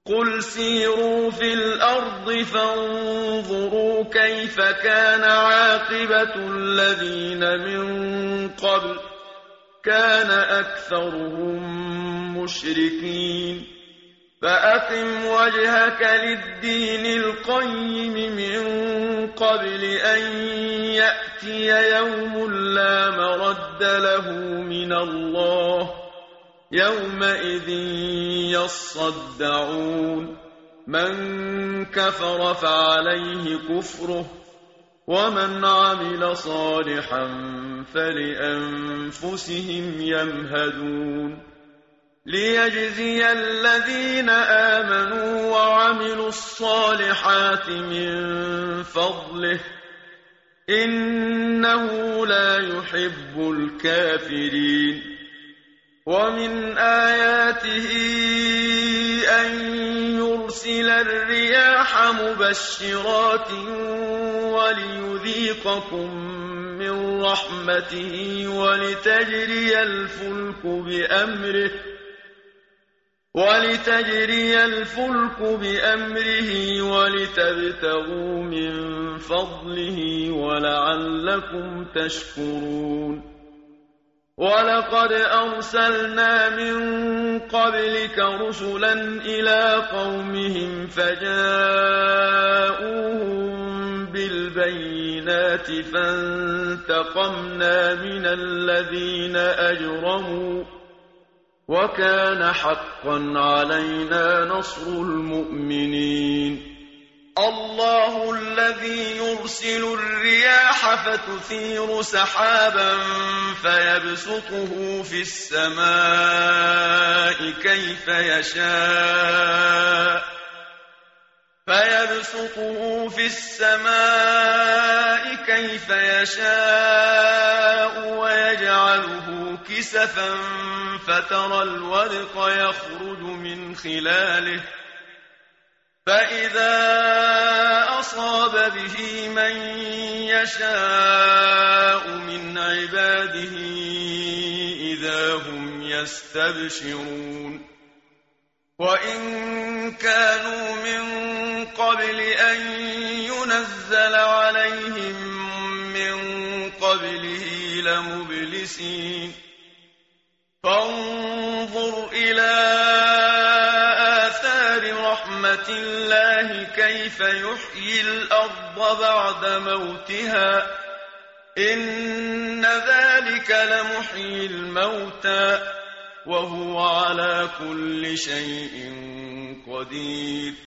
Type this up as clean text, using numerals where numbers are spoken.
قُلْ سِيرُوا فِي الْأَرْضِ فَانظُرُوا كَيْفَ كَانَ عَاقِبَةُ الَّذِينَ مِن قَبْلُ كَانَ أَكْثَرُهُم مُّشْرِكِينَ فَأَقِمْ وَجْهَكَ لِلدِّينِ الْقَيِّمِ مِن قَبْلِ أَن يَأْتِيَ يَوْمٌ لَّا مَرَدَّ لَهُ مِنَ اللَّهِ يَوْمَئِذٍ يَصَّدَّعُونَ مَن كَفَرَ فَعَلَيْهِ كُفْرُهُ وَمَنْ عَمِلَ صَالِحًا فَلِأَنفُسِهِمْ يَمْهَدُونَ لِيَجْزِيَ الَّذِينَ آمَنُوا وَعَمِلُوا الصَّالِحَاتِ مِن فَضْلِهِ إِنَّهُ لَا يُحِبُّ الْكَافِرِينَ وَمِنْ آيَاتِهِ أَن يُرْسِلَ الرِّيَاحَ مُبَشِّرَاتٍ وَلِيُذِيقَكُم مِّن رَّحْمَتِهِ وَلِتَجْرِيَ الْفُلْكُ بِأَمْرِهِ وَلِتَبْتَغُوا مِن فَضْلِهِ وَلَعَلَّكُمْ تَشْكُرُونَ وَلَقَدْ أَرْسَلْنَا مِن قَبْلِكَ رُسُلًا إِلَىٰ قَوْمِهِمْ فَجَاءُوهُم بِالْبَيِّنَاتِ فَانتَقَمْنَا مِنَ الَّذِينَ أَجْرَمُوا وَكَانَ حَقًّا عَلَيْنَا نَصْرُ الْمُؤْمِنِينَ اللَّهُ الَّذِي يُرْسِلُ الرِّيَاحَ فَتُثِيرُ سَحَابًا فَيَبْسُطُهُ فِي السَّمَاءِ كَيْفَ يَشَاءُ وَيَجْعَلُهُ كِسَفًا فَتَرَى الْوَدْقَ يَخْرُجُ مِنْ خِلَالِهِ فَإِذَا أَصَابَ بِهِ مَن يَشَاءُ مِنْ عِبَادِهِ إِذَا هُمْ يَسْتَبْشِرُونَ وَإِن كَانُوا مِن قَبْلِ أَن يُنَزَّلَ عَلَيْهِم مِّن قَبْلِهِ لَمُبْلِسِينَ فَانظُرْ إِلَىٰ آثَارِ رَحْمَةِ اللَّهِ كَيْفَ يُحْيِي الْأَرْضَ بَعْدَ مَوْتِهَا ۚ إِنَّ ذَٰلِكَ لَمُحْيِي الْمَوْتَىٰ ۖ وَهُوَ عَلَىٰ كُلِّ شَيْءٍ قَدِيرٌ